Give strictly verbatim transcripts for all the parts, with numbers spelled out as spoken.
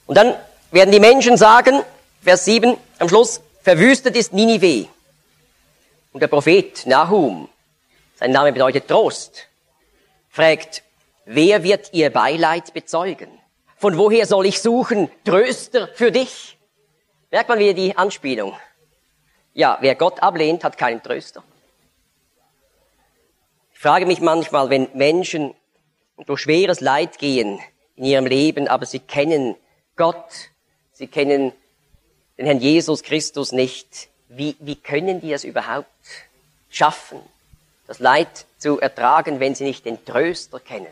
Und dann werden die Menschen sagen, Vers sieben am Schluss, verwüstet ist Ninive. Und der Prophet Nahum, sein Name bedeutet Trost, fragt, wer wird ihr Beileid bezeugen? Von woher soll ich suchen Tröster für dich? Merkt man wieder die Anspielung. Ja, wer Gott ablehnt, hat keinen Tröster. Ich frage mich manchmal, wenn Menschen durch schweres Leid gehen in ihrem Leben, aber sie kennen Gott, sie kennen den Herrn Jesus Christus nicht, wie, wie können die es überhaupt schaffen, das Leid zu ertragen, wenn sie nicht den Tröster kennen?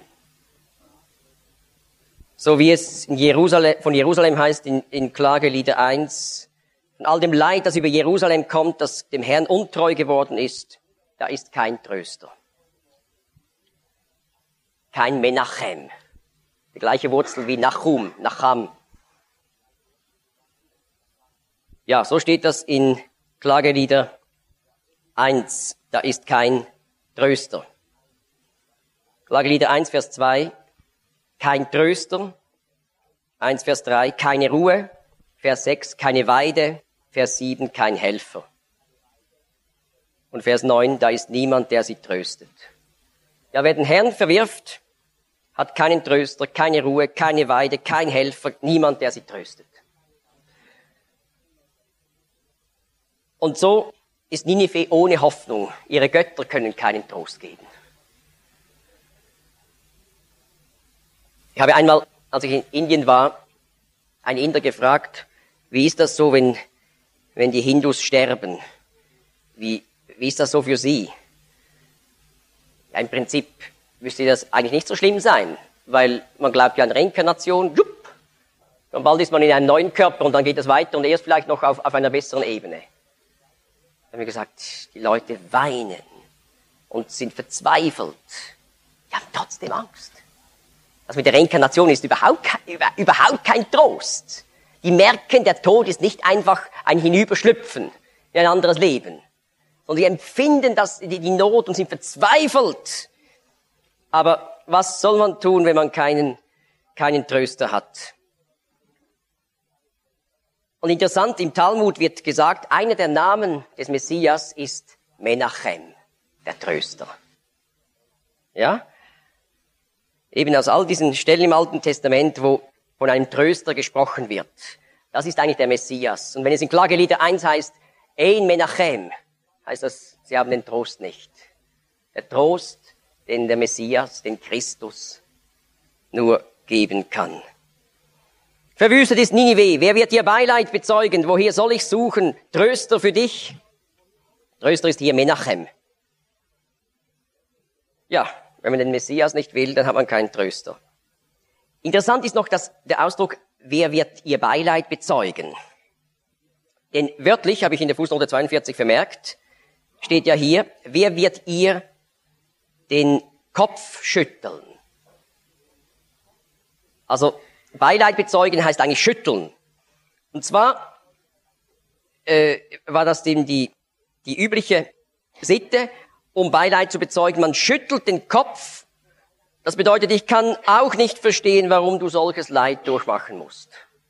So wie es in Jerusalem, von Jerusalem heißt in, in Klagelieder eins, von all dem Leid, das über Jerusalem kommt, das dem Herrn untreu geworden ist, da ist kein Tröster. Kein Menachem. Die gleiche Wurzel wie Nachum, Nacham. Ja, so steht das in Klagelieder eins. Da ist kein Tröster. Klagelieder eins, Vers zwei. Kein Tröster. eins, Vers drei. Keine Ruhe. Vers sechs. Keine Weide. Vers sieben. Kein Helfer. Und Vers neun. Da ist niemand, der sie tröstet. Ja, wer den Herrn verwirft, hat keinen Tröster, keine Ruhe, keine Weide, kein Helfer, niemand, der sie tröstet. Und so ist Ninive ohne Hoffnung. Ihre Götter können keinen Trost geben. Ich habe einmal, als ich in Indien war, einen Inder gefragt, wie ist das so, wenn, wenn die Hindus sterben? Wie, wie ist das so für sie? Ja, im Prinzip müsste das eigentlich nicht so schlimm sein, weil man glaubt ja an Reinkarnation, jupp, und bald ist man in einem neuen Körper und dann geht es weiter und erst vielleicht noch auf, auf einer besseren Ebene. Da haben wir gesagt, die Leute weinen und sind verzweifelt. Die haben trotzdem Angst. Das mit der Reinkarnation ist überhaupt, über, überhaupt kein Trost. Die merken, der Tod ist nicht einfach ein Hinüberschlüpfen in ein anderes Leben. Sondern sie empfinden das, die, die Not und sind verzweifelt. Aber was soll man tun, wenn man keinen, keinen Tröster hat? Und interessant, im Talmud wird gesagt, einer der Namen des Messias ist Menachem, der Tröster. Ja? Eben aus all diesen Stellen im Alten Testament, wo von einem Tröster gesprochen wird. Das ist eigentlich der Messias. Und wenn es in Klagelieder eins heißt, Ein Menachem, heißt das, sie haben den Trost nicht. Der Trost, den der Messias, den Christus nur geben kann. Verwüstet ist Ninive. Wer wird ihr Beileid bezeugen? Woher soll ich suchen? Tröster für dich? Tröster ist hier Menachem. Ja, wenn man den Messias nicht will, dann hat man keinen Tröster. Interessant ist noch dass der Ausdruck, wer wird ihr Beileid bezeugen? Denn wörtlich, habe ich in der Fußnote zweiundvierzig vermerkt, steht ja hier, wer wird ihr den Kopf schütteln? Also Beileid bezeugen heißt eigentlich schütteln. Und zwar äh, war das eben die, die übliche Sitte, um Beileid zu bezeugen. Man schüttelt den Kopf. Das bedeutet, ich kann auch nicht verstehen, warum du solches Leid durchmachen musst.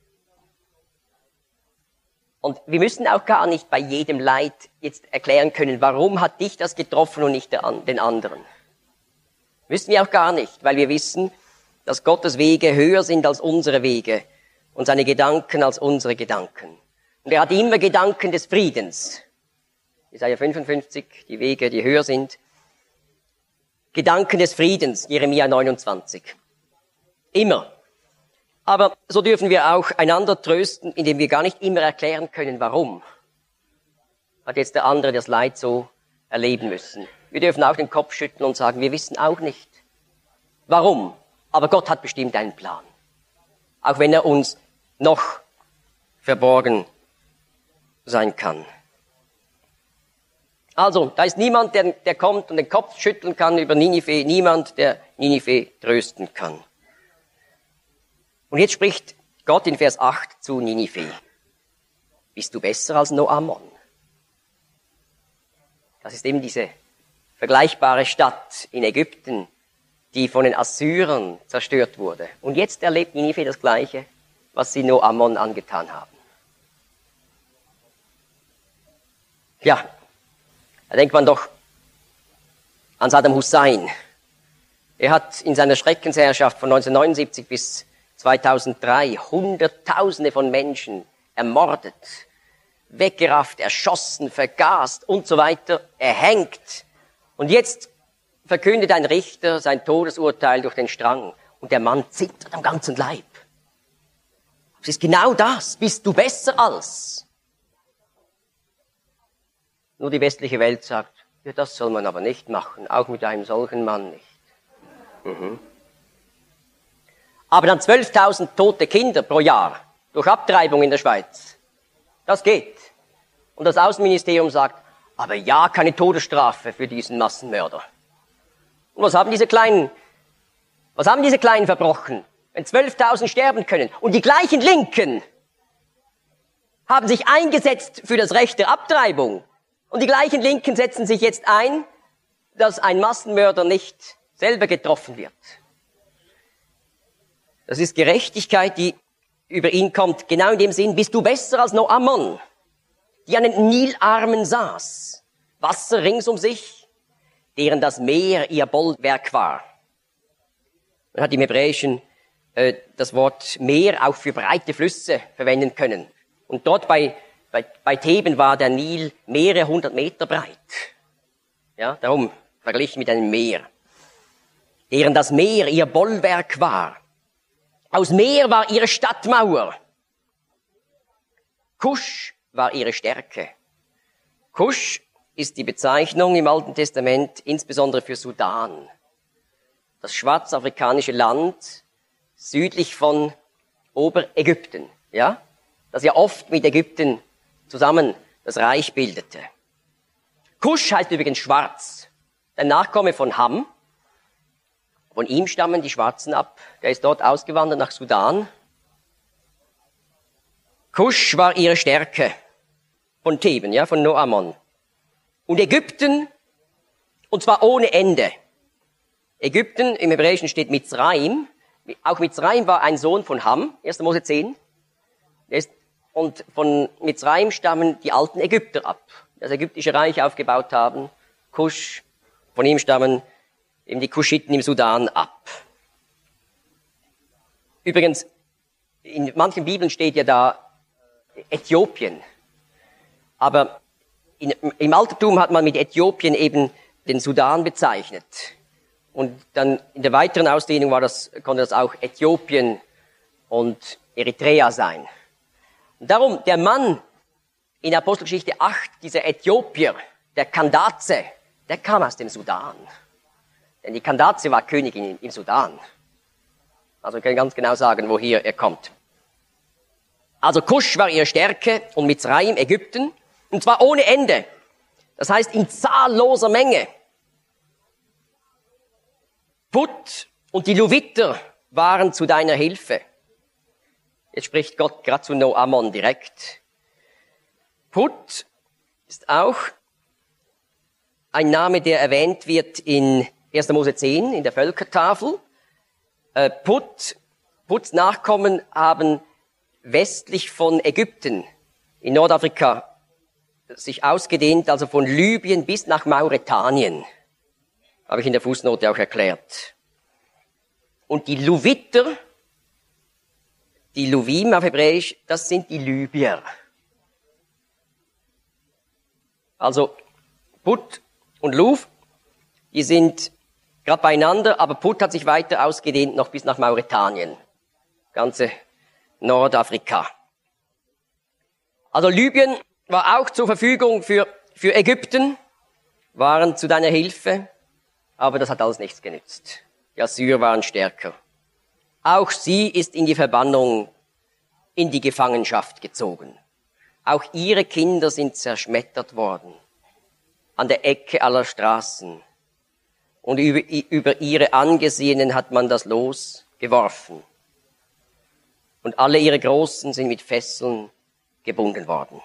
Und wir müssen auch gar nicht bei jedem Leid jetzt erklären können, warum hat dich das getroffen und nicht den anderen. Müssen wir auch gar nicht, weil wir wissen, dass Gottes Wege höher sind als unsere Wege und seine Gedanken als unsere Gedanken. Und er hat immer Gedanken des Friedens. Jesaja fünfundfünfzig, die Wege, die höher sind. Gedanken des Friedens, Jeremia neunundzwanzig. Immer. Aber so dürfen wir auch einander trösten, indem wir gar nicht immer erklären können, warum hat jetzt der andere das Leid so erleben müssen. Wir dürfen auch den Kopf schütteln und sagen, wir wissen auch nicht, warum. Aber Gott hat bestimmt einen Plan. Auch wenn er uns noch verborgen sein kann. Also, da ist niemand, der, der kommt und den Kopf schütteln kann über Ninive. Niemand, der Ninive trösten kann. Und jetzt spricht Gott in Vers acht zu Ninive. Bist du besser als Noamon? Das ist eben diese vergleichbare Stadt in Ägypten, die von den Assyrern zerstört wurde. Und jetzt erlebt Ninive das Gleiche. was sie No Ammon angetan haben. Ja, da denkt man doch an Saddam Hussein. Er hat in seiner Schreckensherrschaft von neunzehnhundertneunundsiebzig bis zweitausenddrei Hunderttausende von Menschen ermordet, weggerafft, erschossen, vergast und so weiter, erhängt. Und jetzt verkündet ein Richter sein Todesurteil durch den Strang und der Mann zittert am ganzen Leib. Es ist genau das. Bist du besser als? Nur die westliche Welt sagt, ja, das soll man aber nicht machen, auch mit einem solchen Mann nicht. Mhm. Aber dann zwölftausend tote Kinder pro Jahr durch Abtreibung in der Schweiz. Das geht. Und das Außenministerium sagt, aber ja, keine Todesstrafe für diesen Massenmörder. Und was haben diese Kleinen, was haben diese Kleinen verbrochen, wenn zwölftausend sterben können? Und die gleichen Linken haben sich eingesetzt für das Recht der Abtreibung. Und die gleichen Linken setzen sich jetzt ein, dass ein Massenmörder nicht selber getroffen wird. Das ist Gerechtigkeit, die über ihn kommt, genau in dem Sinn, bist du besser als No Ammon, die an den Nilarmen saß, Wasser rings um sich, deren das Meer ihr Bollwerk war. Man hat im Hebräischen äh, das Wort Meer auch für breite Flüsse verwenden können. Und dort bei, bei, bei Theben war der Nil mehrere hundert Meter breit. Ja, darum verglichen mit einem Meer. Deren das Meer ihr Bollwerk war. Aus Meer war ihre Stadtmauer. Kusch war ihre Stärke. Kusch ist die Bezeichnung im Alten Testament insbesondere für Sudan. Das schwarzafrikanische Land südlich von Oberägypten, ja, das ja oft mit Ägypten zusammen das Reich bildete. Kusch heißt übrigens schwarz. Der Nachkomme von Ham. Von ihm stammen die Schwarzen ab. Der ist dort ausgewandert nach Sudan. Kusch war ihre Stärke. Von Theben, ja, von No Ammon. Und Ägypten, und zwar ohne Ende. Ägypten, im Hebräischen steht Mitzraim. Auch Mitzraim war ein Sohn von Ham, erster Mose zehn. Und von Mitzraim stammen die alten Ägypter ab, die das ägyptische Reich aufgebaut haben. Kusch, von ihm stammen eben die Kuschiten im Sudan ab. Übrigens, in manchen Bibeln steht ja da Äthiopien. Aber in, im Altertum hat man mit Äthiopien eben den Sudan bezeichnet. Und dann in der weiteren Ausdehnung war das, konnte das auch Äthiopien und Eritrea sein. Und darum, der Mann in Apostelgeschichte acht, dieser Äthiopier, der Kandaze, der kam aus dem Sudan. Denn die Kandaze war Königin im Sudan. Also wir können ganz genau sagen, woher er kommt. Also Kusch war ihre Stärke und Mitzraim, Ägypten. Und zwar ohne Ende. Das heißt in zahlloser Menge. Put und die Luviter waren zu deiner Hilfe. Jetzt spricht Gott gerade zu No Ammon direkt. Put ist auch ein Name, der erwähnt wird in erster Mose zehn, in der Völkertafel. Äh, Put, Puts Nachkommen haben westlich von Ägypten in Nordafrika sich ausgedehnt, also von Libyen bis nach Mauretanien. Habe ich in der Fußnote auch erklärt. Und die Luviter, die Luvim auf Hebräisch, das sind die Libyer. Also Put und Luv, die sind gerade beieinander, aber Put hat sich weiter ausgedehnt noch bis nach Mauretanien. Ganze Nordafrika. Also Libyen war auch zur Verfügung für, für Ägypten, waren zu deiner Hilfe, aber das hat alles nichts genützt. Die Assyrer waren stärker. Auch sie ist in die Verbannung, in die Gefangenschaft gezogen. Auch ihre Kinder sind zerschmettert worden, an der Ecke aller Straßen. Und über, über ihre Angesehenen hat man das Los geworfen. Und alle ihre Großen sind mit Fesseln gebunden worden.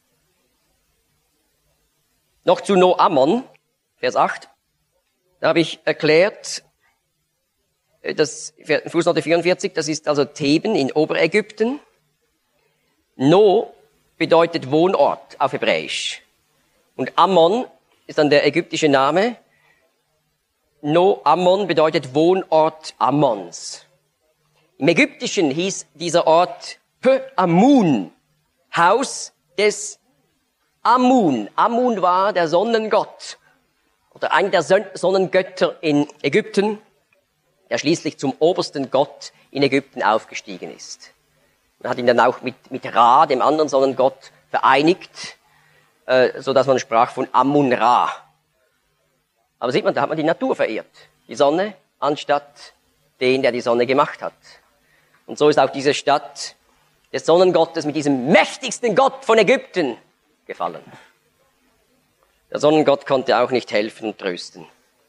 Noch zu No Ammon, Vers acht. Da habe ich erklärt, das Fußnote vierundvierzig, das ist also Theben in Oberägypten. No bedeutet Wohnort auf Hebräisch. Und Ammon ist dann der ägyptische Name. No Ammon bedeutet Wohnort Ammons. Im Ägyptischen hieß dieser Ort Pe-Amun, Haus des Amun. Amun war der Sonnengott oder einer der Sonnengötter in Ägypten, der schließlich zum obersten Gott in Ägypten aufgestiegen ist. Man hat ihn dann auch mit, mit Ra, dem anderen Sonnengott, vereinigt, äh, so dass man sprach von Amun-Ra. Aber sieht man, da hat man die Natur verehrt. Die Sonne anstatt den, der die Sonne gemacht hat. Und so ist auch diese Stadt des Sonnengottes mit diesem mächtigsten Gott von Ägypten gefallen. Der Sonnengott konnte auch nicht helfen und trösten.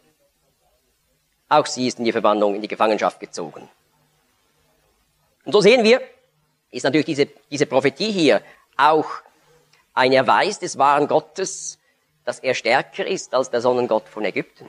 Auch sie ist in die Verbannung, in die Gefangenschaft gezogen. Und so sehen wir, ist natürlich diese, diese Prophetie hier auch ein Erweis des wahren Gottes, dass er stärker ist als der Sonnengott von Ägypten.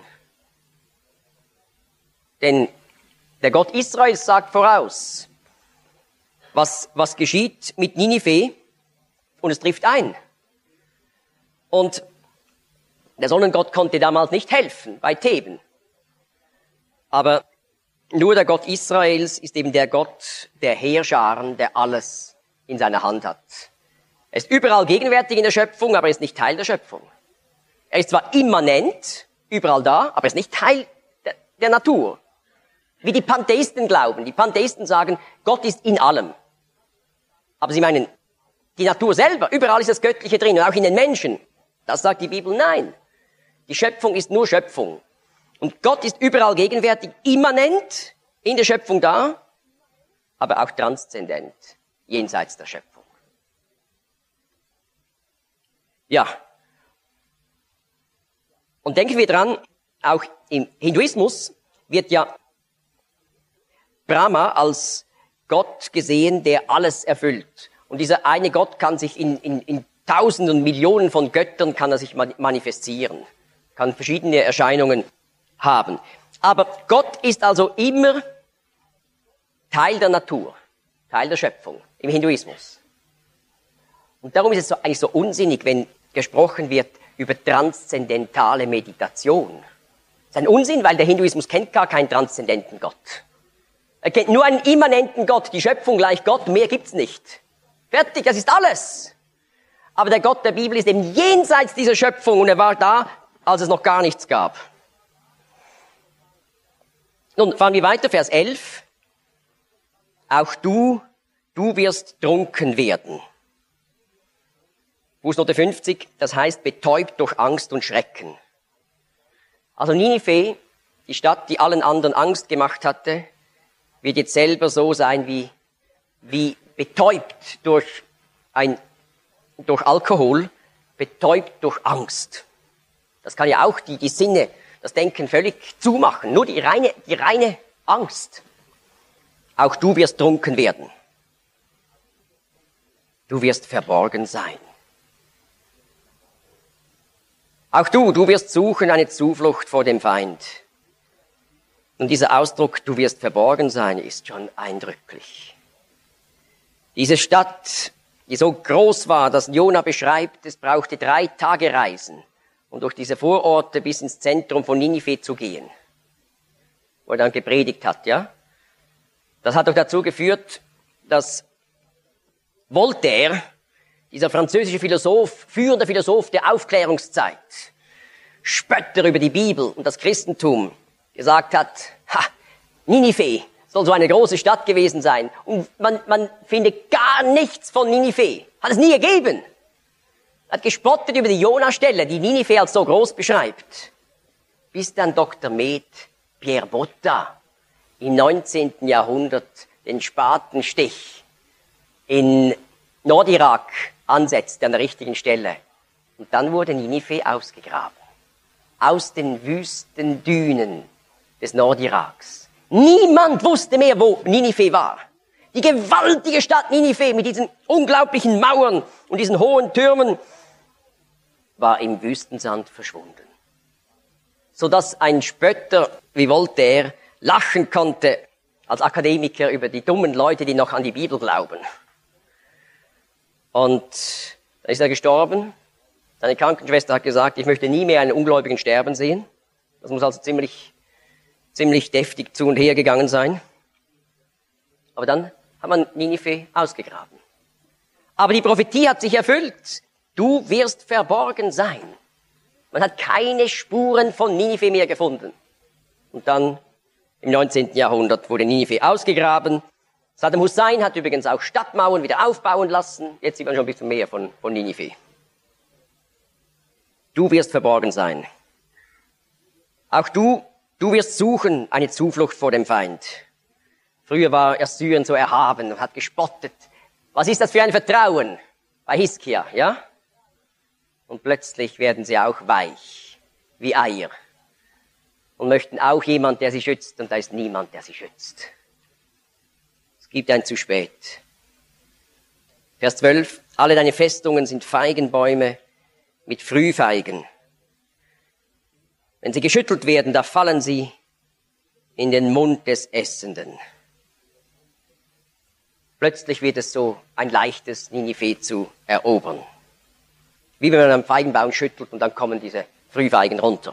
Denn der Gott Israels sagt voraus, was, was geschieht mit Ninive, und es trifft ein. Und der Sonnengott konnte damals nicht helfen bei Theben. Aber nur der Gott Israels ist eben der Gott der Heerscharen, der alles in seiner Hand hat. Er ist überall gegenwärtig in der Schöpfung, aber er ist nicht Teil der Schöpfung. Er ist zwar immanent, überall da, aber er ist nicht Teil der, der Natur. Wie die Pantheisten glauben. Die Pantheisten sagen, Gott ist in allem. Aber sie meinen, die Natur selber, überall ist das Göttliche drin, und auch in den Menschen. Das sagt die Bibel, nein. Die Schöpfung ist nur Schöpfung. Und Gott ist überall gegenwärtig, immanent in der Schöpfung da, aber auch transzendent, jenseits der Schöpfung. Ja. Und denken wir dran, auch im Hinduismus wird ja Brahma als Gott gesehen, der alles erfüllt. Und dieser eine Gott kann sich in, in, in Tausenden, Millionen von Göttern kann er sich manifestieren, kann verschiedene Erscheinungen haben. Aber Gott ist also immer Teil der Natur, Teil der Schöpfung im Hinduismus. Und darum ist es so, eigentlich so unsinnig, wenn gesprochen wird über transzendentale Meditation. Das ist ein Unsinn, weil der Hinduismus kennt gar keinen transzendenten Gott. Er kennt nur einen immanenten Gott, die Schöpfung gleich Gott, mehr gibt's nicht. Fertig, das ist alles. Aber der Gott der Bibel ist eben jenseits dieser Schöpfung und er war da, als es noch gar nichts gab. Nun fahren wir weiter, Vers elf. Auch du, du wirst trunken werden. Fußnote fünfzig, das heißt betäubt durch Angst und Schrecken. Also Ninive, die Stadt, die allen anderen Angst gemacht hatte, wird jetzt selber so sein wie, wie betäubt durch ein, durch Alkohol, betäubt durch Angst. Das kann ja auch die, die Sinne, das Denken völlig zumachen. Nur die reine, die reine Angst. Auch du wirst trunken werden. Du wirst verborgen sein. Auch du, du wirst suchen eine Zuflucht vor dem Feind. Und dieser Ausdruck, du wirst verborgen sein, ist schon eindrücklich. Diese Stadt, die so groß war, dass Jona beschreibt, es brauchte drei Tage Reisen, um durch diese Vororte bis ins Zentrum von Ninive zu gehen, wo er dann gepredigt hat, ja. Das hat doch dazu geführt, dass Voltaire, dieser französische Philosoph, führende Philosoph der Aufklärungszeit, Spötter über die Bibel und das Christentum, gesagt hat, ha, Ninive soll so eine große Stadt gewesen sein. Und man, man findet gar nichts von Ninive. Hat es nie gegeben. Hat gespottet über die Jona-Stelle, die Ninive als so groß beschreibt. Bis dann Doktor Med Pierre Botta im neunzehnten Jahrhundert den Spatenstich in Nordirak ansetzt an der richtigen Stelle. Und dann wurde Ninive ausgegraben. Aus den Wüstendünen des Nordiraks. Niemand wusste mehr, wo Ninive war. Die gewaltige Stadt Ninive mit diesen unglaublichen Mauern und diesen hohen Türmen war im Wüstensand verschwunden. Sodass ein Spötter wie Voltaire lachen konnte als Akademiker über die dummen Leute, die noch an die Bibel glauben. Und dann ist er gestorben. Seine Krankenschwester hat gesagt, ich möchte nie mehr einen Ungläubigen sterben sehen. Das muss also ziemlich, ziemlich deftig zu und her gegangen sein. Aber dann hat man Ninive ausgegraben. Aber die Prophetie hat sich erfüllt. Du wirst verborgen sein. Man hat keine Spuren von Ninive mehr gefunden. Und dann im neunzehnten Jahrhundert wurde Ninive ausgegraben. Saddam Hussein hat übrigens auch Stadtmauern wieder aufbauen lassen. Jetzt sieht man schon ein bisschen mehr von, von Ninive. Du wirst verborgen sein. Auch du, du wirst suchen eine Zuflucht vor dem Feind. Früher war Assyrien so erhaben und hat gespottet. Was ist das für ein Vertrauen bei Hiskia, ja? Und plötzlich werden sie auch weich, wie Eier. Und möchten auch jemand, der sie schützt, und da ist niemand, der sie schützt. Es gibt ein zu spät. Vers zwölf. Alle deine Festungen sind Feigenbäume mit Frühfeigen. Wenn sie geschüttelt werden, da fallen sie in den Mund des Essenden. Plötzlich wird es so ein leichtes, Ninive zu erobern. Wie wenn man einen Feigenbaum schüttelt und dann kommen diese Frühfeigen runter.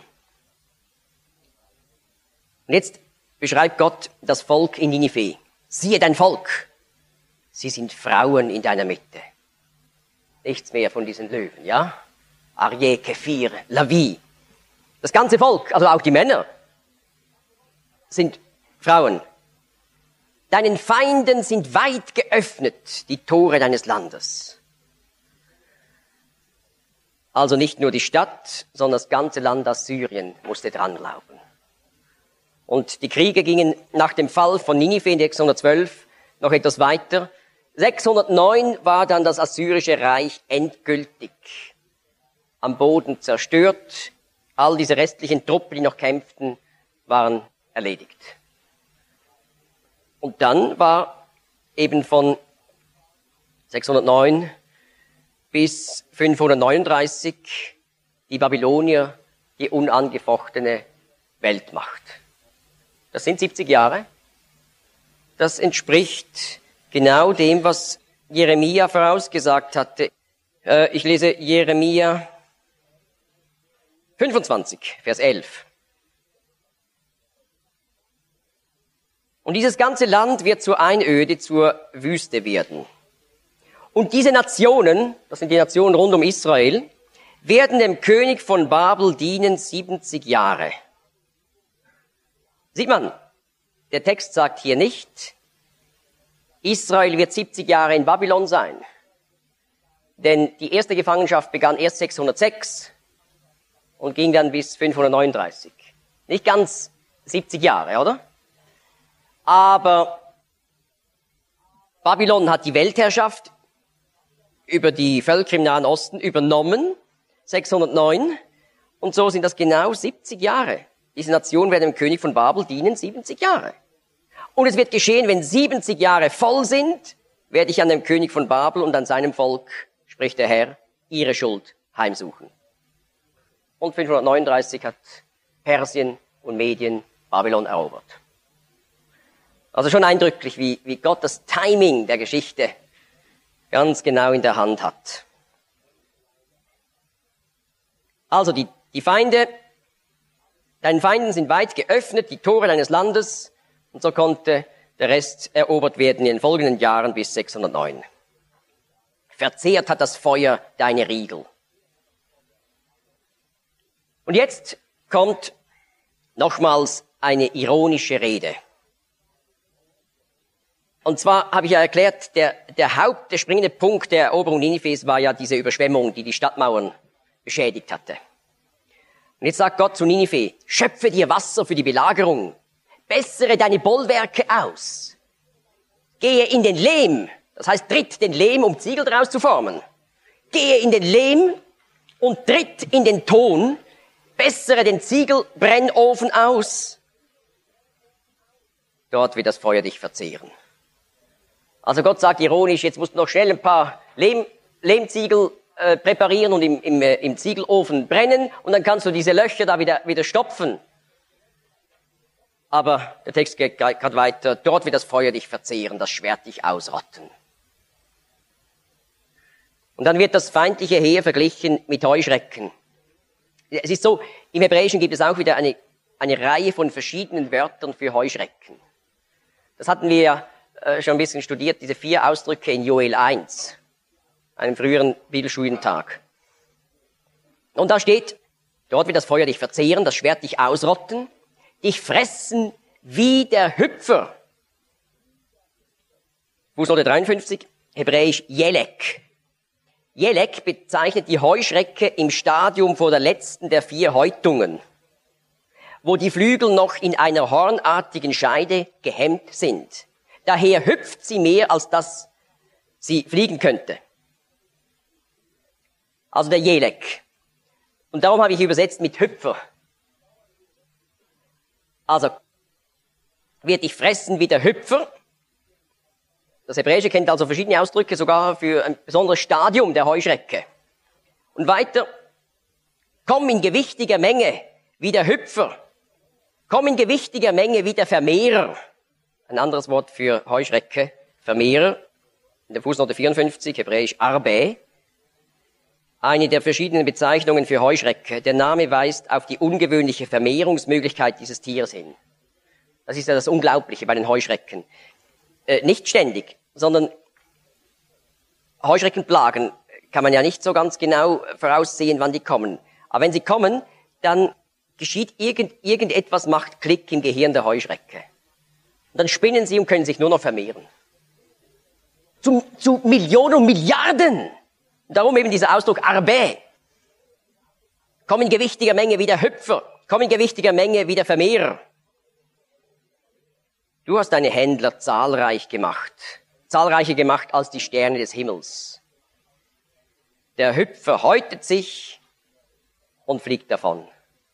Und jetzt beschreibt Gott das Volk in Ninive. Siehe dein Volk, sie sind Frauen in deiner Mitte. Nichts mehr von diesen Löwen, ja? Aryeh, Kephir, Lavi. Das ganze Volk, also auch die Männer, sind Frauen. Deinen Feinden sind weit geöffnet die Tore deines Landes. Also nicht nur die Stadt, sondern das ganze Land Assyrien musste dranlaufen. Und die Kriege gingen nach dem Fall von Ninive in sechshundertzwölf noch etwas weiter. sechshundertneun war dann das assyrische Reich endgültig am Boden zerstört. All diese restlichen Truppen, die noch kämpften, waren erledigt. Und dann war eben von sechshundertneun bis fünfhundertneununddreißig die Babylonier die unangefochtene Weltmacht. Das sind siebzig Jahre. Das entspricht genau dem, was Jeremia vorausgesagt hatte. Äh, ich lese Jeremia fünfundzwanzig, Vers elf. Und dieses ganze Land wird zur Einöde, zur Wüste werden. Und diese Nationen, das sind die Nationen rund um Israel, werden dem König von Babel dienen siebzig Jahre. Sieht man, der Text sagt hier nicht, Israel wird siebzig Jahre in Babylon sein. Denn die erste Gefangenschaft begann erst sechshundertsechs und ging dann bis fünfhundertneununddreißig. Nicht ganz siebzig Jahre, oder? Aber Babylon hat die Weltherrschaft über die Völker im Nahen Osten übernommen, sechshundertneun, und so sind das genau siebzig Jahre. Diese Nation wird dem König von Babel dienen, siebzig Jahre. Und es wird geschehen, wenn siebzig Jahre voll sind, werde ich an dem König von Babel und an seinem Volk, spricht der Herr, ihre Schuld heimsuchen. Und fünfhundertneununddreißig hat Persien und Medien Babylon erobert. Also schon eindrücklich, wie, wie Gott das Timing der Geschichte ganz genau in der Hand hat. Also die, die Feinde, deinen Feinden sind weit geöffnet, die Tore deines Landes, und so konnte der Rest erobert werden in den folgenden Jahren bis sechshundertneun. Verzehrt hat das Feuer deine Riegel. Und jetzt kommt nochmals eine ironische Rede. Und zwar habe ich ja erklärt, der, der Haupt, der springende Punkt der Eroberung Ninives war ja diese Überschwemmung, die die Stadtmauern beschädigt hatte. Und jetzt sagt Gott zu Ninive, schöpfe dir Wasser für die Belagerung, bessere deine Bollwerke aus, gehe in den Lehm, das heißt tritt den Lehm, um Ziegel daraus zu formen, gehe in den Lehm und tritt in den Ton, bessere den Ziegelbrennofen aus, dort wird das Feuer dich verzehren. Also Gott sagt ironisch, jetzt musst du noch schnell ein paar Lehm, Lehmziegel äh, präparieren und im, im, äh, im Ziegelofen brennen und dann kannst du diese Löcher da wieder, wieder stopfen. Aber der Text geht gerade weiter. Dort wird das Feuer dich verzehren, das Schwert dich ausrotten. Und dann wird das feindliche Heer verglichen mit Heuschrecken. Es ist so, im Hebräischen gibt es auch wieder eine, eine Reihe von verschiedenen Wörtern für Heuschrecken. Das hatten wir ja äh, schon ein bisschen studiert, diese vier Ausdrücke in Joel eins, einem früheren Bibelschulentag. Und da steht, dort wird das Feuer dich verzehren, das Schwert dich ausrotten, dich fressen wie der Hüpfer. Fußnote dreiundfünfzig, hebräisch Jelek. Jelek bezeichnet die Heuschrecke im Stadium vor der letzten der vier Häutungen, wo die Flügel noch in einer hornartigen Scheide gehemmt sind. Daher hüpft sie mehr, als dass sie fliegen könnte. Also der Jelek. Und darum habe ich übersetzt mit Hüpfer. Also, wird dich fressen wie der Hüpfer. Das Hebräische kennt also verschiedene Ausdrücke, sogar für ein besonderes Stadium der Heuschrecke. Und weiter, komm in gewichtiger Menge wie der Hüpfer. Komm in gewichtiger Menge wie der Vermehrer. Ein anderes Wort für Heuschrecke, Vermehrer. In der Fußnote vierundfünfzig, hebräisch Arbe. Eine der verschiedenen Bezeichnungen für Heuschrecke. Der Name weist auf die ungewöhnliche Vermehrungsmöglichkeit dieses Tieres hin. Das ist ja das Unglaubliche bei den Heuschrecken. Äh, nicht ständig, sondern Heuschreckenplagen kann man ja nicht so ganz genau voraussehen, wann die kommen. Aber wenn sie kommen, dann geschieht irgend, irgendetwas, macht Klick im Gehirn der Heuschrecke. Und dann spinnen sie und können sich nur noch vermehren. Zu, zu Millionen und Milliarden. Darum eben dieser Ausdruck Arbe. Komm in gewichtiger Menge wie der Hüpfer. Komm in gewichtiger Menge wie der Vermehrer. Du hast deine Händler zahlreich gemacht. Zahlreicher gemacht als die Sterne des Himmels. Der Hüpfer häutet sich und fliegt davon.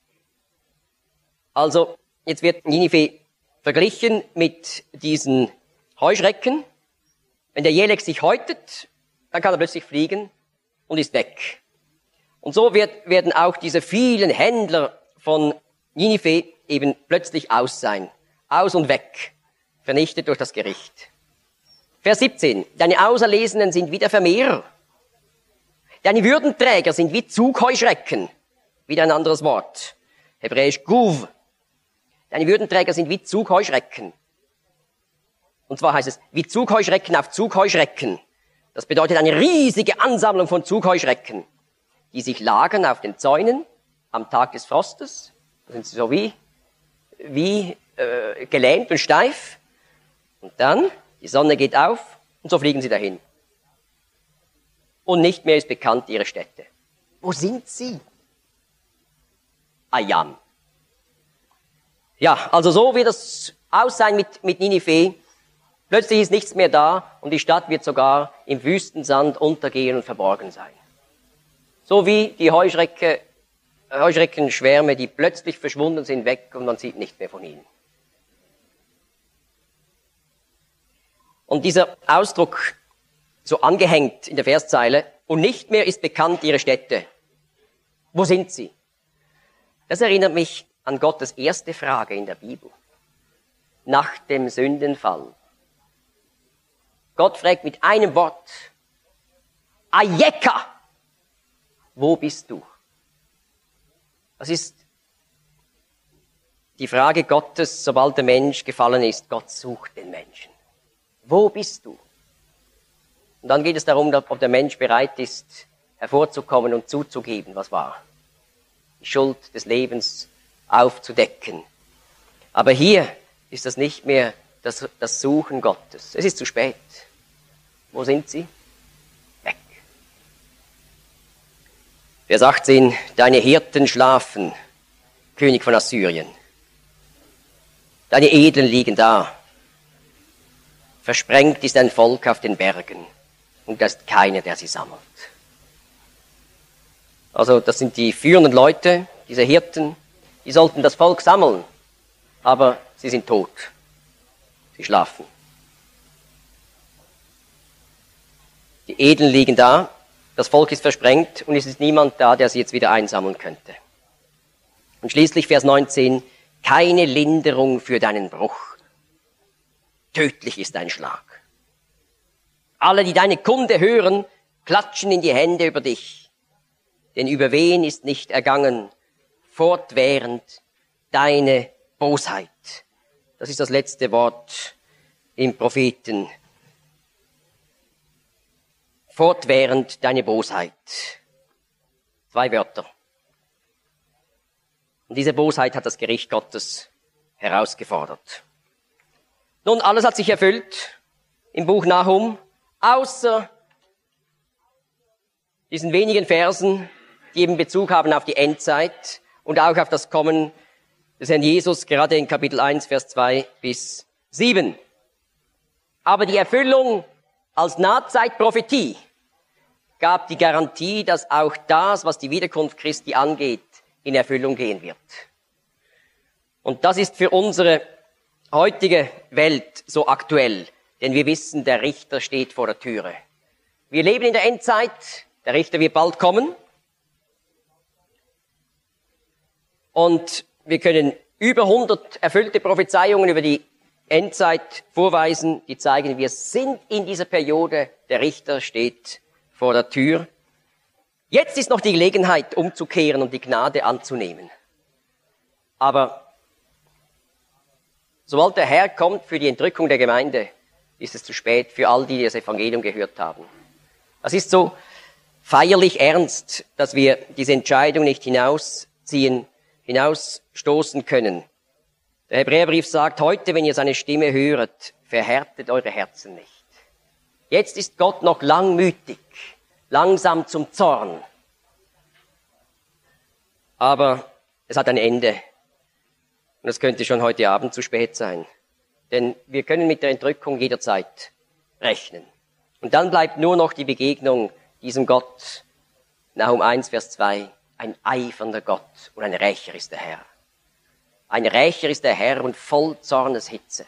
Also, jetzt wird Ninive verglichen mit diesen Heuschrecken. Wenn der Jelek sich häutet, dann kann er plötzlich fliegen und ist weg. Und so wird, werden auch diese vielen Händler von Ninive eben plötzlich aus sein. Aus und weg. Vernichtet durch das Gericht. Vers siebzehn. Deine Auserlesenen sind wie der Vermehrer. Deine Würdenträger sind wie Zugheuschrecken. Wieder ein anderes Wort. Hebräisch Guv. Deine Würdenträger sind wie Zugheuschrecken. Und zwar heißt es, wie Zugheuschrecken auf Zugheuschrecken. Das bedeutet eine riesige Ansammlung von Zugheuschrecken, die sich lagern auf den Zäunen am Tag des Frostes. Da sind sie so wie, wie äh, gelähmt und steif. Und dann, die Sonne geht auf und so fliegen sie dahin. Und nicht mehr ist bekannt ihre Stätte. Wo sind sie? Ayam. Ja, also so wird es aussehen mit, mit Ninive. Plötzlich ist nichts mehr da und die Stadt wird sogar im Wüstensand untergehen und verborgen sein. So wie die Heuschrecke, Heuschreckenschwärme, die plötzlich verschwunden sind, weg und man sieht nichts mehr von ihnen. Und dieser Ausdruck, so angehängt in der Verszeile, und nicht mehr ist bekannt ihre Stätte. Wo sind sie? Das erinnert mich an Gottes erste Frage in der Bibel. Nach dem Sündenfall. Gott fragt mit einem Wort, Ayeka, wo bist du? Das ist die Frage Gottes, sobald der Mensch gefallen ist. Gott sucht den Menschen. Wo bist du? Und dann geht es darum, ob der Mensch bereit ist, hervorzukommen und zuzugeben, was war. Die Schuld des Lebens aufzudecken. Aber hier ist das nicht mehr das, das Suchen Gottes. Es ist zu spät. Wo sind sie? Weg. Vers achtzehn, deine Hirten schlafen, König von Assyrien. Deine Edlen liegen da. Versprengt ist ein Volk auf den Bergen und da ist keiner, der sie sammelt. Also das sind die führenden Leute, diese Hirten, die sollten das Volk sammeln, aber sie sind tot. Sie schlafen. Die Edlen liegen da, das Volk ist versprengt und es ist niemand da, der sie jetzt wieder einsammeln könnte. Und schließlich Vers neunzehn, keine Linderung für deinen Bruch. Tödlich ist dein Schlag. Alle, die deine Kunde hören, klatschen in die Hände über dich. Denn über wen ist nicht ergangen, fortwährend deine Bosheit. Das ist das letzte Wort im Propheten. Fortwährend deine Bosheit. Zwei Wörter. Und diese Bosheit hat das Gericht Gottes herausgefordert. Nun, alles hat sich erfüllt im Buch Nahum, außer diesen wenigen Versen, die eben Bezug haben auf die Endzeit und auch auf das Kommen des Herrn Jesus, gerade in Kapitel eins, Vers zwei bis sieben. Aber die Erfüllung als Nahzeitprophetie gab die Garantie, dass auch das, was die Wiederkunft Christi angeht, in Erfüllung gehen wird. Und das ist für unsere heutige Welt so aktuell, denn wir wissen, der Richter steht vor der Türe. Wir leben in der Endzeit, der Richter wird bald kommen und wir können über hundert erfüllte Prophezeiungen über die Endzeit vorweisen, die zeigen, wir sind in dieser Periode, der Richter steht vor der Tür. Jetzt ist noch die Gelegenheit, umzukehren und die Gnade anzunehmen. Aber sobald der Herr kommt für die Entrückung der Gemeinde, ist es zu spät für all die, die das Evangelium gehört haben. Das ist so feierlich ernst, dass wir diese Entscheidung nicht hinausziehen, hinausstoßen können. Der Hebräerbrief sagt, heute, wenn ihr seine Stimme höret, verhärtet eure Herzen nicht. Jetzt ist Gott noch langmütig, langsam zum Zorn. Aber es hat ein Ende. Und es könnte schon heute Abend zu spät sein. Denn wir können mit der Entrückung jederzeit rechnen. Und dann bleibt nur noch die Begegnung diesem Gott. Nahum eins, Vers zwei. Ein eifernder Gott und ein Rächer ist der Herr. Ein Rächer ist der Herr und voll Zorneshitze.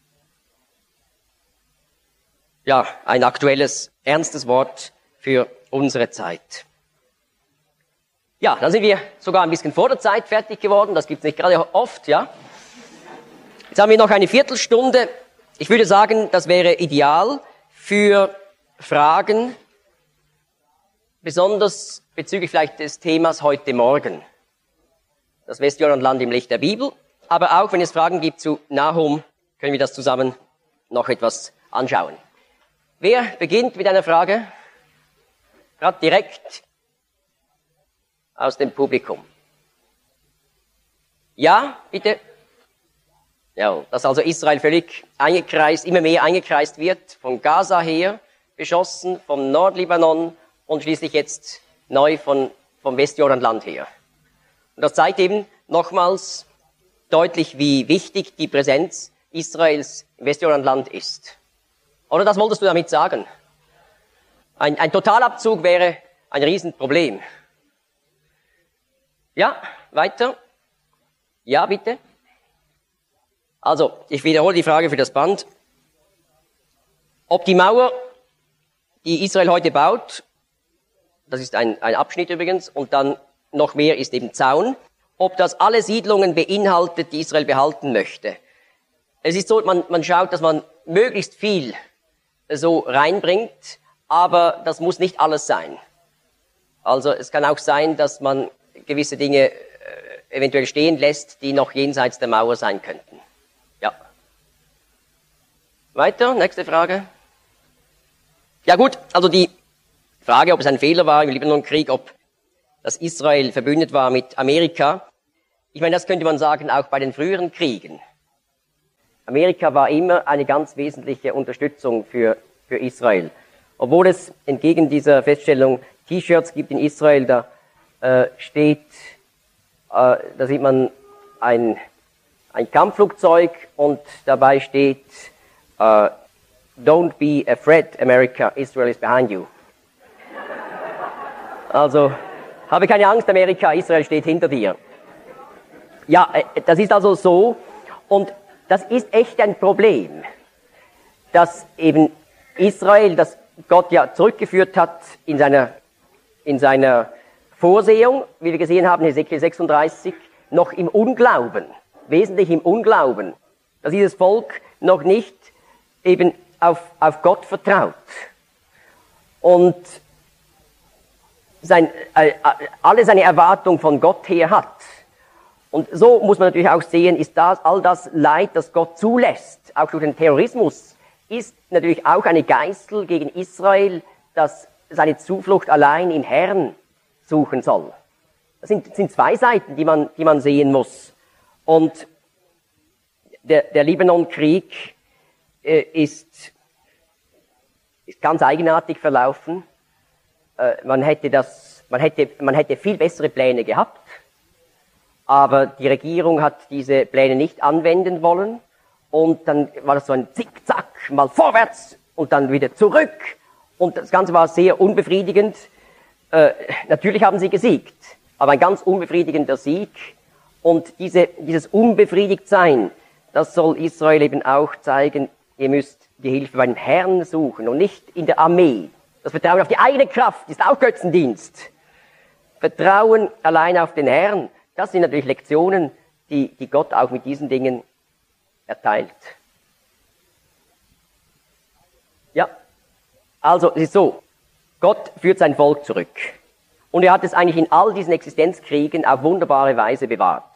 Ja, ein aktuelles, ernstes Wort für unsere Zeit. Ja, dann sind wir sogar ein bisschen vor der Zeit fertig geworden. Das gibt's nicht gerade oft, ja. Jetzt haben wir noch eine Viertelstunde. Ich würde sagen, das wäre ideal für Fragen, besonders bezüglich vielleicht des Themas heute Morgen. Das Westjordanland im Licht der Bibel. Aber auch, wenn es Fragen gibt zu Nahum, können wir das zusammen noch etwas anschauen. Wer beginnt mit einer Frage? Gerade direkt aus dem Publikum. Ja, bitte. Ja, dass also Israel völlig eingekreist, immer mehr eingekreist wird, von Gaza her beschossen, vom Nordlibanon und schließlich jetzt neu von, vom Westjordanland her. Und das zeigt eben nochmals deutlich, wie wichtig die Präsenz Israels im Westjordanland ist. Oder das wolltest du damit sagen? Ein, ein Totalabzug wäre ein Riesenproblem. Ja, weiter. Ja, bitte. Also, ich wiederhole die Frage für das Band. Ob die Mauer, die Israel heute baut, das ist ein, ein Abschnitt übrigens, und dann noch mehr ist eben Zaun, ob das alle Siedlungen beinhaltet, die Israel behalten möchte. Es ist so, man, man schaut, dass man möglichst viel so reinbringt, aber das muss nicht alles sein. Also es kann auch sein, dass man gewisse Dinge äh, eventuell stehen lässt, die noch jenseits der Mauer sein könnten. Ja. Weiter, nächste Frage. Ja gut, also die Frage, ob es ein Fehler war im Libanonkrieg, ob das Israel verbündet war mit Amerika. Ich meine, das könnte man sagen auch bei den früheren Kriegen. Amerika war immer eine ganz wesentliche Unterstützung für, für Israel. Obwohl es entgegen dieser Feststellung T-Shirts gibt in Israel, da äh, steht, äh, da sieht man ein, ein Kampfflugzeug und dabei steht, äh, Don't be afraid, America, Israel is behind you. Also, habe keine Angst, Amerika, Israel steht hinter dir. Ja, das ist also so, und das ist echt ein Problem, dass eben Israel, das Gott ja zurückgeführt hat in seiner, in seiner Vorsehung, wie wir gesehen haben, Hesekiel sechsunddreißig, noch im Unglauben wesentlich im Unglauben, dass dieses Volk noch nicht eben auf, auf Gott vertraut. Und sein, äh, alle seine Erwartung von Gott her hat. Und so muss man natürlich auch sehen, ist das, all das Leid, das Gott zulässt, auch durch den Terrorismus, ist natürlich auch eine Geißel gegen Israel, das seine Zuflucht allein im Herrn suchen soll. Das sind, sind zwei Seiten, die man, die man sehen muss. Und der, der Libanon-Krieg äh, ist, ist ganz eigenartig verlaufen. Äh, man hätte das, man hätte, man hätte viel bessere Pläne gehabt, aber die Regierung hat diese Pläne nicht anwenden wollen. Und dann war das so ein Zickzack, mal vorwärts und dann wieder zurück. Und das Ganze war sehr unbefriedigend. Äh, natürlich haben sie gesiegt, aber ein ganz unbefriedigender Sieg. Und diese, dieses Unbefriedigtsein, das soll Israel eben auch zeigen, ihr müsst die Hilfe beim Herrn suchen und nicht in der Armee. Das Vertrauen auf die eigene Kraft ist auch Götzendienst. Vertrauen allein auf den Herrn, das sind natürlich Lektionen, die, die Gott auch mit diesen Dingen erteilt. Ja, also es ist so, Gott führt sein Volk zurück. Und er hat es eigentlich in all diesen Existenzkriegen auf wunderbare Weise bewahrt.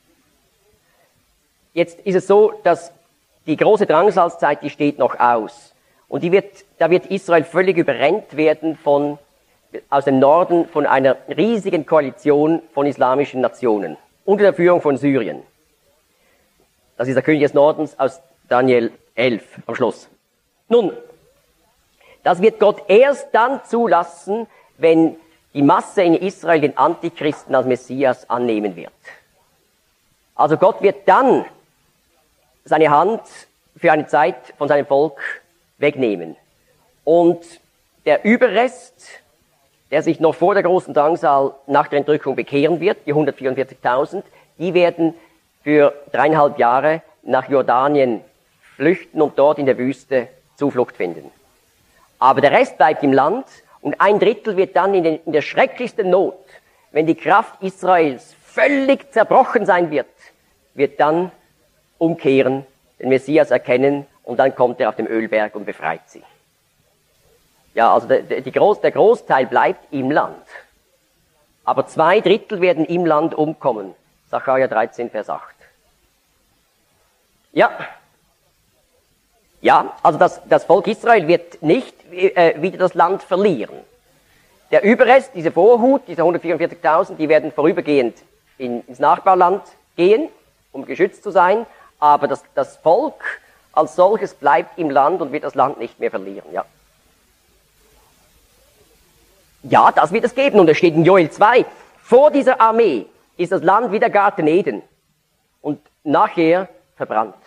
Jetzt ist es so, dass die große Drangsalzzeit, die steht noch aus. Und die wird, da wird Israel völlig überrennt werden von, aus dem Norden von einer riesigen Koalition von islamischen Nationen, unter der Führung von Syrien. Das ist der König des Nordens aus Daniel elf am Schluss. Nun, das wird Gott erst dann zulassen, wenn die Masse in Israel den Antichristen als Messias annehmen wird. Also Gott wird dann seine Hand für eine Zeit von seinem Volk wegnehmen. Und der Überrest, der sich noch vor der großen Drangsal nach der Entrückung bekehren wird, die hundertvierundvierzigtausend, die werden für dreieinhalb Jahre nach Jordanien flüchten und dort in der Wüste Zuflucht finden. Aber der Rest bleibt im Land und ein Drittel wird dann in, den, in der schrecklichsten Not, wenn die Kraft Israels völlig zerbrochen sein wird, wird dann umkehren, den Messias erkennen und dann kommt er auf dem Ölberg und befreit sie. Ja, also der, der, die Groß, der Großteil bleibt im Land. Aber zwei Drittel werden im Land umkommen. Sacharja dreizehn, Vers acht. Ja. Ja, also das, das Volk Israel wird nicht äh, wieder das Land verlieren. Der Überrest, diese Vorhut, diese hundertvierundvierzigtausend, die werden vorübergehend in, ins Nachbarland gehen, um geschützt zu sein. Aber das, das Volk als solches bleibt im Land und wird das Land nicht mehr verlieren. Ja, ja, das wird es geben. Und es steht in Joel zwei, vor dieser Armee ist das Land wie der Garten Eden und nachher verbrannt.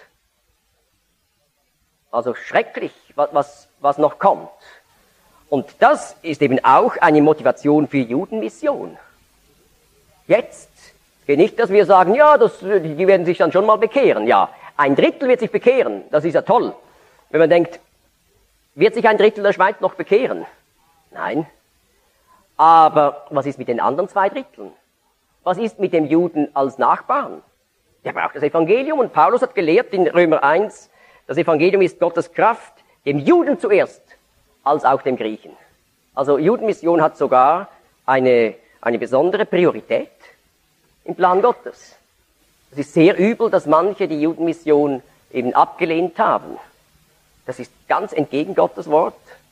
Also schrecklich, was, was noch kommt. Und das ist eben auch eine Motivation für Judenmission. Jetzt geht nicht, dass wir sagen, ja, das, die werden sich dann schon mal bekehren. Ja, ein Drittel wird sich bekehren, das ist ja toll. Wenn man denkt, wird sich ein Drittel der Schweiz noch bekehren? Nein. Aber was ist mit den anderen zwei Dritteln? Was ist mit dem Juden als Nachbarn? Der braucht das Evangelium und Paulus hat gelehrt in Römer eins, das Evangelium ist Gottes Kraft, dem Juden zuerst, als auch dem Griechen. Also Judenmission hat sogar eine, eine besondere Priorität im Plan Gottes. Es ist sehr übel, dass manche die Judenmission eben abgelehnt haben. Das ist ganz entgegen Gottes Wort.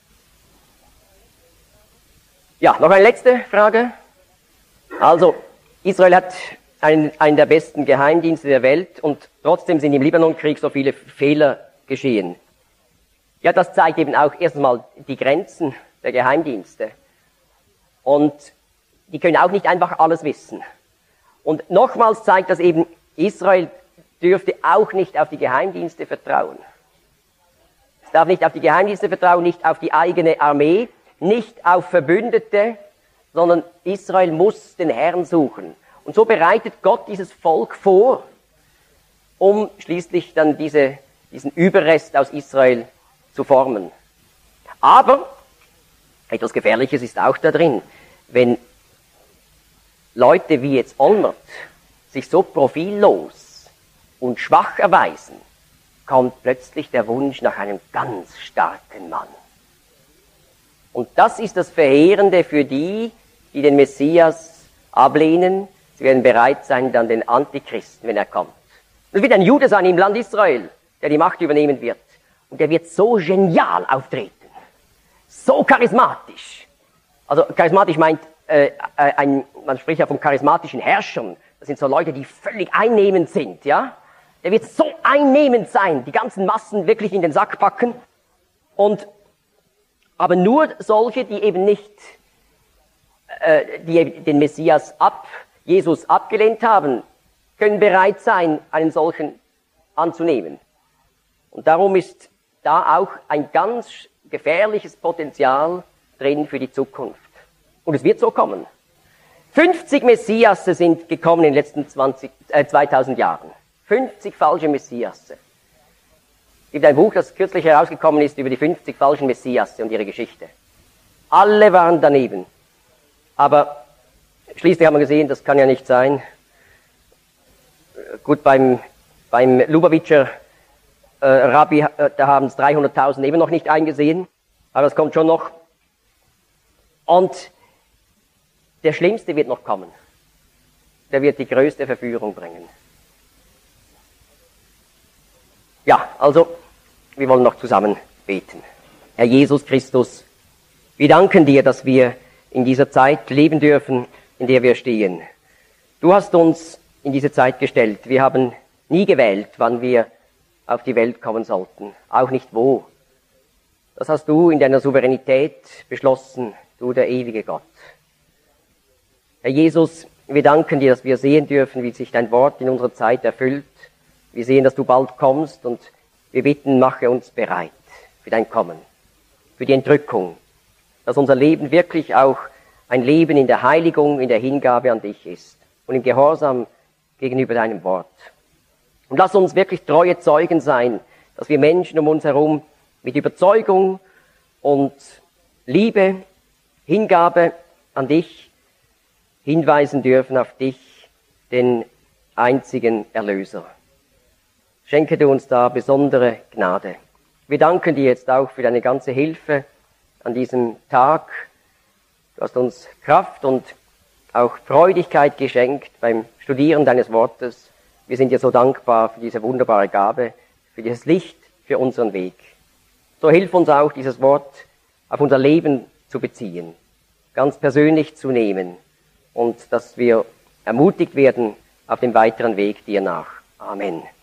Ja, noch eine letzte Frage. Also, Israel hat einen, einen der besten Geheimdienste der Welt und trotzdem sind im Libanonkrieg so viele Fehler geschehen. Ja, das zeigt eben auch erst einmal die Grenzen der Geheimdienste. Und die können auch nicht einfach alles wissen. Und nochmals zeigt das eben, Israel dürfte auch nicht auf die Geheimdienste vertrauen. Es darf nicht auf die Geheimdienste vertrauen, nicht auf die eigene Armee, nicht auf Verbündete, sondern Israel muss den Herrn suchen. Und so bereitet Gott dieses Volk vor, um schließlich dann diese, diesen Überrest aus Israel zu formen. Aber etwas Gefährliches ist auch da drin. Wenn Leute wie jetzt Olmert sich so profillos und schwach erweisen, kommt plötzlich der Wunsch nach einem ganz starken Mann. Und das ist das Verheerende für die, die den Messias ablehnen. Sie werden bereit sein, dann den Antichristen, wenn er kommt. Es wird ein Jude sein im Land Israel, der die Macht übernehmen wird. Und der wird so genial auftreten. So charismatisch. Also charismatisch meint, äh, ein, man spricht ja von charismatischen Herrschern. Das sind so Leute, die völlig einnehmend sind, ja. Der wird so einnehmend sein, die ganzen Massen wirklich in den Sack packen. Und, aber nur solche, die eben nicht, äh, die den Messias ab, Jesus abgelehnt haben, können bereit sein, einen solchen anzunehmen. Und darum ist da auch ein ganz gefährliches Potenzial drin für die Zukunft. Und es wird so kommen. fünfzig Messiasse sind gekommen in den letzten zwanzig, äh, zweitausend Jahren. fünfzig falsche Messiasse. Es gibt ein Buch, das kürzlich herausgekommen ist über die fünfzig falschen Messiasse und ihre Geschichte. Alle waren daneben. Aber schließlich haben wir gesehen, das kann ja nicht sein. Gut, beim, beim Lubavitcher äh, Rabbi, äh, da haben es dreihunderttausend eben noch nicht eingesehen. Aber das kommt schon noch. Und der Schlimmste wird noch kommen. Der wird die größte Verführung bringen. Ja, also, wir wollen noch zusammen beten. Herr Jesus Christus, wir danken dir, dass wir in dieser Zeit leben dürfen, in der wir stehen. Du hast uns in diese Zeit gestellt. Wir haben nie gewählt, wann wir auf die Welt kommen sollten, auch nicht wo. Das hast du in deiner Souveränität beschlossen, du der ewige Gott. Herr Jesus, wir danken dir, dass wir sehen dürfen, wie sich dein Wort in unserer Zeit erfüllt. Wir sehen, dass du bald kommst und wir bitten, mache uns bereit für dein Kommen, für die Entrückung, dass unser Leben wirklich auch ein Leben in der Heiligung, in der Hingabe an dich ist und im Gehorsam gegenüber deinem Wort. Und lass uns wirklich treue Zeugen sein, dass wir Menschen um uns herum mit Überzeugung und Liebe, Hingabe an dich hinweisen dürfen, auf dich, den einzigen Erlöser. Schenke du uns da besondere Gnade. Wir danken dir jetzt auch für deine ganze Hilfe an diesem Tag. Du hast uns Kraft und auch Freudigkeit geschenkt beim Studieren deines Wortes. Wir sind dir so dankbar für diese wunderbare Gabe, für dieses Licht, für unseren Weg. So hilf uns auch, dieses Wort auf unser Leben zu beziehen, ganz persönlich zu nehmen und dass wir ermutigt werden auf dem weiteren Weg dir nach. Amen.